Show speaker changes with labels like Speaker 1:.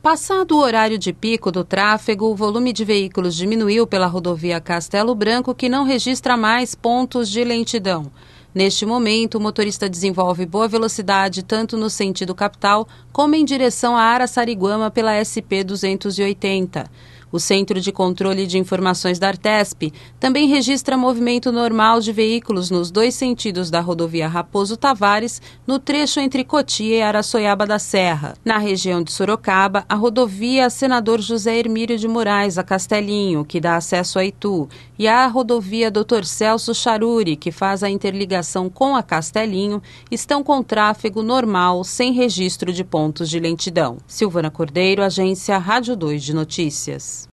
Speaker 1: Passado o horário de pico do tráfego, o volume de veículos diminuiu pela rodovia Castelo Branco, que não registra mais pontos de lentidão. Neste momento, o motorista desenvolve boa velocidade tanto no sentido capital como em direção a Araçariguama pela SP-280. O Centro de Controle de Informações da Artesp também registra movimento normal de veículos nos dois sentidos da rodovia Raposo Tavares, no trecho entre Cotia e Araçoiaba da Serra. Na região de Sorocaba, a rodovia Senador José Hermílio de Moraes, a Castelinho, que dá acesso a Itu, e a rodovia Dr. Celso Charuri, que faz a interligação com a Castelinho, estão com tráfego normal, sem registro de pontos de lentidão. Silvana Cordeiro, Agência Rádio 2 de Notícias.